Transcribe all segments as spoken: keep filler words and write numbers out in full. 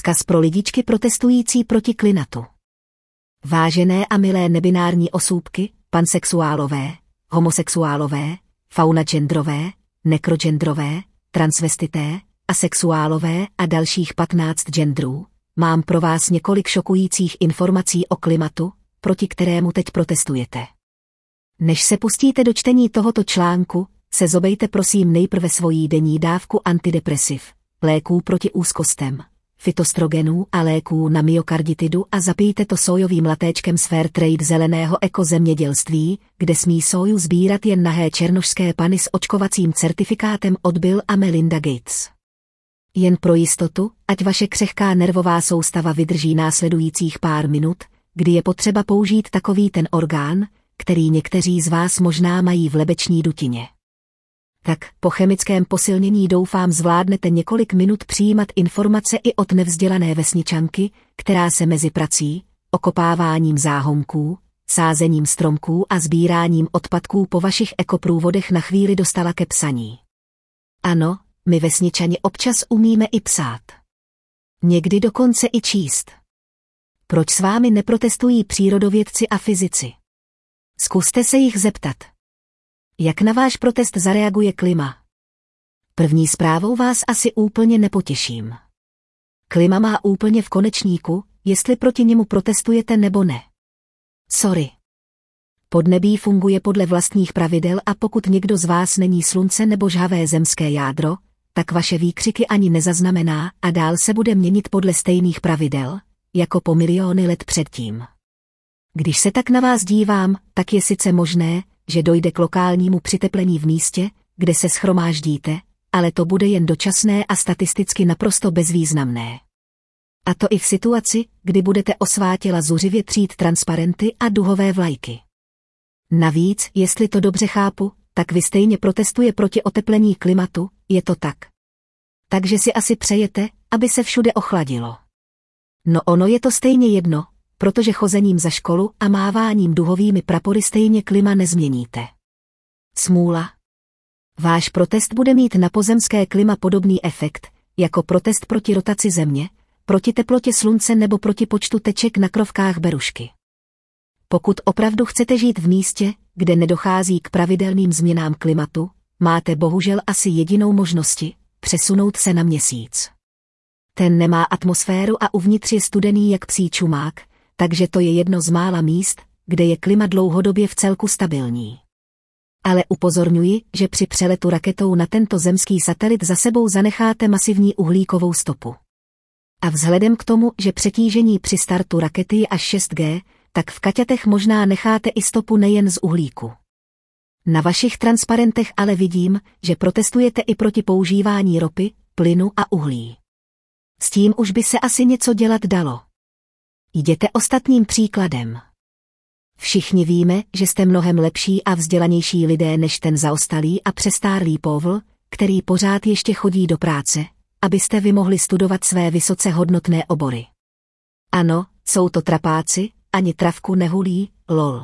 Vzkaz pro lidičky protestující proti klimatu. Vážené a milé nebinární osůbky, pansexuálové, homosexuálové, faunagendrové, nekrogendrové, transvestité, asexuálové a dalších patnáct genderů, mám pro vás několik šokujících informací o klimatu, proti kterému teď protestujete. Než se pustíte do čtení tohoto článku, sezobejte prosím nejprve svoji denní dávku antidepresiv, léků proti úzkostem, fytostrogenů a léků na myokarditidu a zapijte to sójovým latéčkem z Fairtrade zeleného ekozemědělství, kde smí sóju sbírat jen nahé černošské pany s očkovacím certifikátem od Bill a Melinda Gates. Jen pro jistotu, ať vaše křehká nervová soustava vydrží následujících pár minut, kdy je potřeba použít takový ten orgán, který někteří z vás možná mají v lebeční dutině. Tak po chemickém posilnění doufám zvládnete několik minut přijímat informace i od nevzdělané vesničanky, která se mezi prací, okopáváním záhonků, sázením stromků a sbíráním odpadků po vašich ekoprůvodech na chvíli dostala ke psaní. Ano, my vesničani občas umíme i psát. Někdy dokonce i číst. Proč s vámi neprotestují přírodovědci a fyzici? Zkuste se jich zeptat. Jak na váš protest zareaguje klima? První zprávou vás asi úplně nepotěším. Klima má úplně v konečníku, jestli proti němu protestujete nebo ne. Sorry. Podnebí funguje podle vlastních pravidel a pokud někdo z vás není slunce nebo žhavé zemské jádro, tak vaše výkřiky ani nezaznamená a dál se bude měnit podle stejných pravidel, jako po miliony let předtím. Když se tak na vás dívám, tak je sice možné, že dojde k lokálnímu přiteplení v místě, kde se shromáždíte, ale to bude jen dočasné a statisticky naprosto bezvýznamné. A to i v situaci, kdy budete osvátila zuřivě třít transparenty a duhové vlajky. Navíc, jestli to dobře chápu, tak vy stejně protestuje proti oteplení klimatu, je to tak. Takže si asi přejete, aby se všude ochladilo. No ono je to stejně jedno, protože chozením za školu a máváním duhovými prapory stejně klima nezměníte. Smůla. Váš protest bude mít na pozemské klima podobný efekt, jako protest proti rotaci země, proti teplotě slunce nebo proti počtu teček na krovkách berušky. Pokud opravdu chcete žít v místě, kde nedochází k pravidelným změnám klimatu, máte bohužel asi jedinou možnosti – přesunout se na Měsíc. Ten nemá atmosféru a uvnitř je studený jak psí čumák, takže to je jedno z mála míst, kde je klima dlouhodobě v celku stabilní. Ale upozorňuji, že při přeletu raketou na tento zemský satelit za sebou zanecháte masivní uhlíkovou stopu. A vzhledem k tomu, že přetížení při startu rakety je až šest gé, tak v kaťatech možná necháte i stopu nejen z uhlíku. Na vašich transparentech ale vidím, že protestujete i proti používání ropy, plynu a uhlí. S tím už by se asi něco dělat dalo. Jděte ostatním příkladem. Všichni víme, že jste mnohem lepší a vzdělanější lidé než ten zaostalý a přestárlý povl, který pořád ještě chodí do práce, abyste vy mohli studovat své vysoce hodnotné obory. Ano, jsou to trapáci, ani travku nehulí, lol.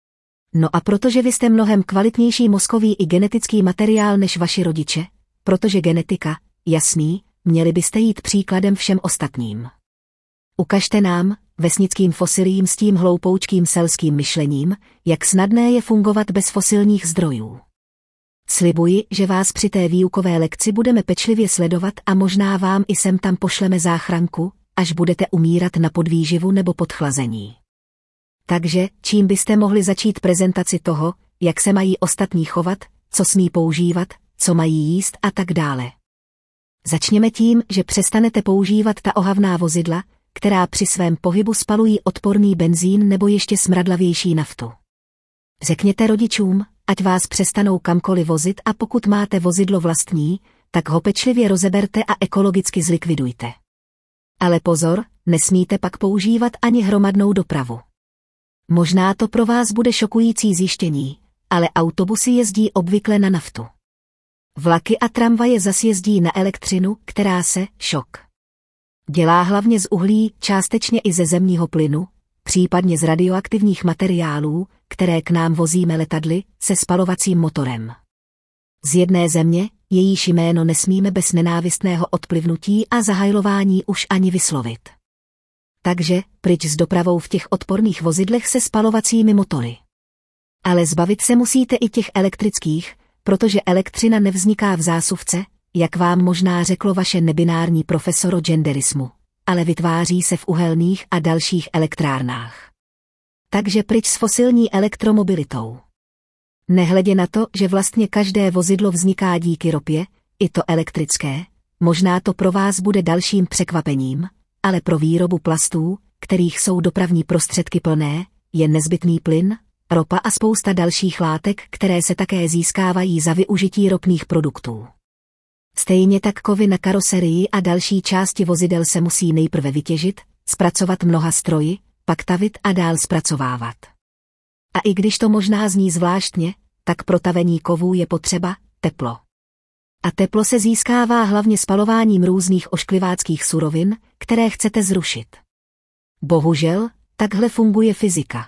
No a protože vy jste mnohem kvalitnější mozkový i genetický materiál než vaši rodiče, protože genetika, jasný, měli byste jít příkladem všem ostatním. Ukažte nám, vesnickým fosilím s tím hloupoučkým selským myšlením, jak snadné je fungovat bez fosilních zdrojů. Slibuji, že vás při té výukové lekci budeme pečlivě sledovat a možná vám i sem tam pošleme záchranku, až budete umírat na podvýživu nebo podchlazení. Takže, čím byste mohli začít prezentaci toho, jak se mají ostatní chovat, co smí používat, co mají jíst a tak dále. Začněme tím, že přestanete používat ta ohavná vozidla, která při svém pohybu spalují odporný benzín nebo ještě smradlavější naftu. Řekněte rodičům, ať vás přestanou kamkoliv vozit a pokud máte vozidlo vlastní, tak ho pečlivě rozeberte a ekologicky zlikvidujte. Ale pozor, nesmíte pak používat ani hromadnou dopravu. Možná to pro vás bude šokující zjištění, ale autobusy jezdí obvykle na naftu. Vlaky a tramvaje zas jezdí na elektřinu, která se, šok, dělá hlavně z uhlí, částečně i ze zemního plynu, případně z radioaktivních materiálů, které k nám vozíme letadly, se spalovacím motorem. Z jedné země, jejíž jméno nesmíme bez nenávistného odplivnutí a zahajlování už ani vyslovit. Takže pryč s dopravou v těch odporných vozidlech se spalovacími motory. Ale zbavit se musíte i těch elektrických, protože elektřina nevzniká v zásuvce, jak vám možná řeklo vaše nebinární profesoro genderismu, ale vytváří se v uhelných a dalších elektrárnách. Takže pryč s fosilní elektromobilitou. Nehledě na to, že vlastně každé vozidlo vzniká díky ropě, i to elektrické, možná to pro vás bude dalším překvapením, ale pro výrobu plastů, kterých jsou dopravní prostředky plné, je nezbytný plyn, ropa a spousta dalších látek, které se také získávají za využití ropných produktů. Stejně tak kovy na karoserii a další části vozidel se musí nejprve vytěžit, zpracovat mnoha stroji, pak tavit a dál zpracovávat. A i když to možná zní zvláštně, tak pro tavení kovů je potřeba teplo. A teplo se získává hlavně spalováním různých oškliváckých surovin, které chcete zrušit. Bohužel, takhle funguje fyzika.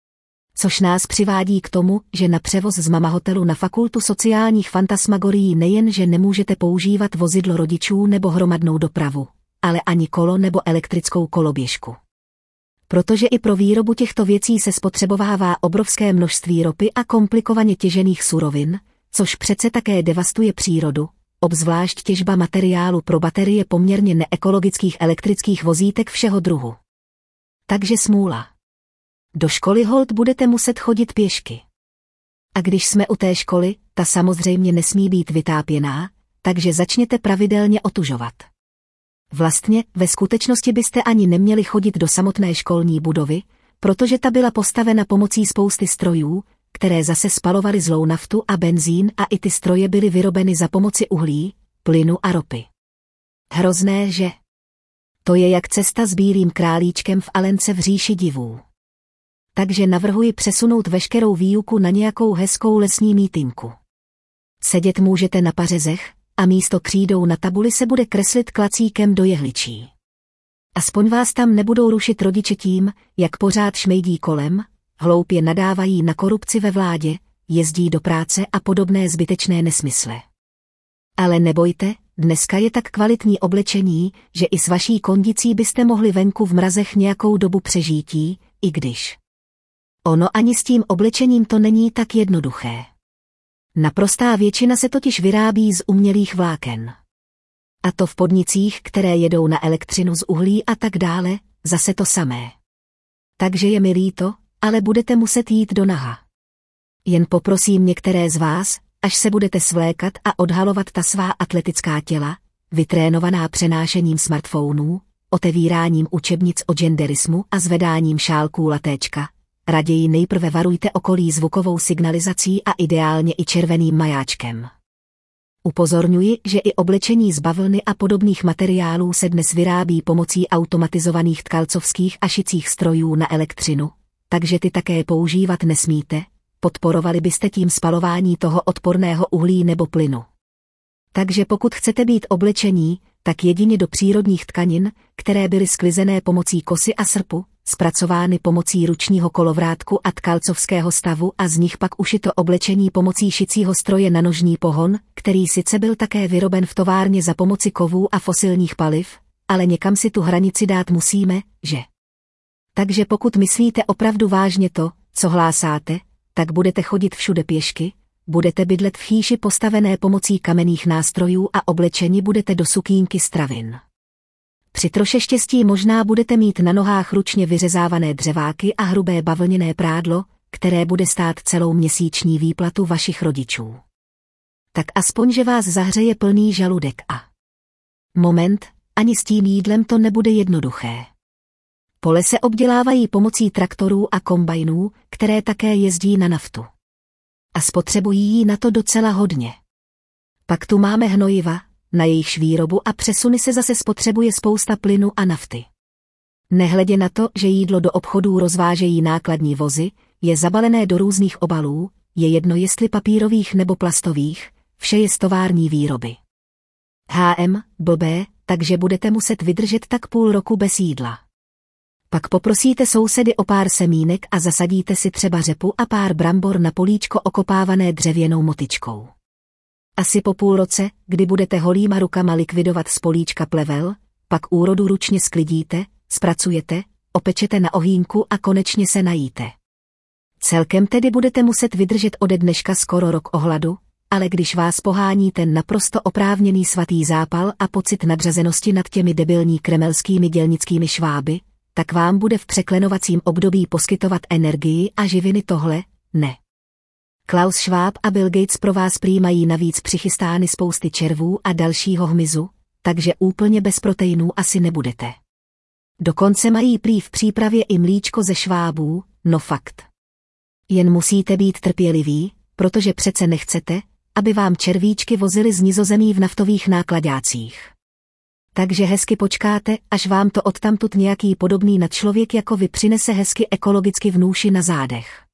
Což nás přivádí k tomu, že na převoz z mama hotelu na fakultu sociálních fantasmagorií nejen, že nemůžete používat vozidlo rodičů nebo hromadnou dopravu, ale ani kolo nebo elektrickou koloběžku. Protože i pro výrobu těchto věcí se spotřebovává obrovské množství ropy a komplikovaně těžených surovin, což přece také devastuje přírodu, obzvlášť těžba materiálu pro baterie poměrně neekologických elektrických vozítek všeho druhu. Takže smůla. Do školy holt budete muset chodit pěšky. A když jsme u té školy, ta samozřejmě nesmí být vytápěná, takže začněte pravidelně otužovat. Vlastně, ve skutečnosti byste ani neměli chodit do samotné školní budovy, protože ta byla postavena pomocí spousty strojů, které zase spalovaly zlou naftu a benzín a i ty stroje byly vyrobeny za pomoci uhlí, plynu a ropy. Hrozné, že? To je jak cesta s bílým králíčkem v Alence v říši divů. Takže navrhuji přesunout veškerou výuku na nějakou hezkou lesní mítinku. Sedět můžete na pařezech a místo křídou na tabuli se bude kreslit klacíkem do jehličí. Aspoň vás tam nebudou rušit rodiče tím, jak pořád šmejdí kolem, hloupě nadávají na korupci ve vládě, jezdí do práce a podobné zbytečné nesmysly. Ale nebojte, dneska je tak kvalitní oblečení, že i s vaší kondicí byste mohli venku v mrazech nějakou dobu přežítí, i když. Ono ani s tím oblečením to není tak jednoduché. Naprostá většina se totiž vyrábí z umělých vláken. A to v podnicích, které jedou na elektřinu z uhlí a tak dále, zase to samé. Takže je mi líto, ale budete muset jít do naha. Jen poprosím některé z vás, až se budete svlékat a odhalovat ta svá atletická těla, vytrénovaná přenášením smartphonů, otevíráním učebnic o genderismu a zvedáním šálků latéčka, raději nejprve varujte okolí zvukovou signalizací a ideálně i červeným majáčkem. Upozorňuji, že i oblečení z bavlny a podobných materiálů se dnes vyrábí pomocí automatizovaných tkalcovských a šicích strojů na elektřinu, takže ty také používat nesmíte, podporovali byste tím spalování toho odporného uhlí nebo plynu. Takže pokud chcete být oblečení, tak jedině do přírodních tkanin, které byly sklizené pomocí kosy a srpu, zpracovány pomocí ručního kolovrátku a tkalcovského stavu a z nich pak ušito oblečení pomocí šicího stroje na nožní pohon, který sice byl také vyroben v továrně za pomoci kovů a fosilních paliv, ale někam si tu hranici dát musíme, že? Takže pokud myslíte opravdu vážně to, co hlásáte, tak budete chodit všude pěšky, budete bydlet v chýši postavené pomocí kamenných nástrojů a oblečeni budete do sukínky z travin. Při troše štěstí možná budete mít na nohách ručně vyřezávané dřeváky a hrubé bavlněné prádlo, které bude stát celou měsíční výplatu vašich rodičů. Tak aspoň, že vás zahřeje plný žaludek a... Moment, ani s tím jídlem to nebude jednoduché. Pole se obdělávají pomocí traktorů a kombajnů, které také jezdí na naftu. A spotřebují jí na to docela hodně. Pak tu máme hnojiva, na jejichž výrobu a přesuny se zase spotřebuje spousta plynu a nafty. Nehledě na to, že jídlo do obchodů rozvážejí nákladní vozy, je zabalené do různých obalů, je jedno jestli papírových nebo plastových, vše je z tovární výroby. H M, blbé, takže budete muset vydržet tak půl roku bez jídla. Pak poprosíte sousedy o pár semínek a zasadíte si třeba řepu a pár brambor na políčko okopávané dřevěnou motyčkou. Asi po půl roce, kdy budete holýma rukama likvidovat z políčka plevel, pak úrodu ručně sklidíte, zpracujete, opečete na ohýnku a konečně se najíte. Celkem tedy budete muset vydržet ode dneška skoro rok ohladu, ale když vás pohání ten naprosto oprávněný svatý zápal a pocit nadřazenosti nad těmi debilní kremelskými dělnickými šváby, tak vám bude v překlenovacím období poskytovat energii a živiny tohle, ne. Klaus Schwab a Bill Gates pro vás prý mají navíc přichystány spousty červů a dalšího hmyzu, takže úplně bez proteinů asi nebudete. Dokonce mají prý v přípravě i mlíčko ze švábů, no fakt. Jen musíte být trpěliví, protože přece nechcete, aby vám červíčky vozily z Nizozemí v naftových nákladácích. Takže hezky počkáte, až vám to odtamtud nějaký podobný nadčlověk jako vy přinese hezky ekologicky v nůši na zádech.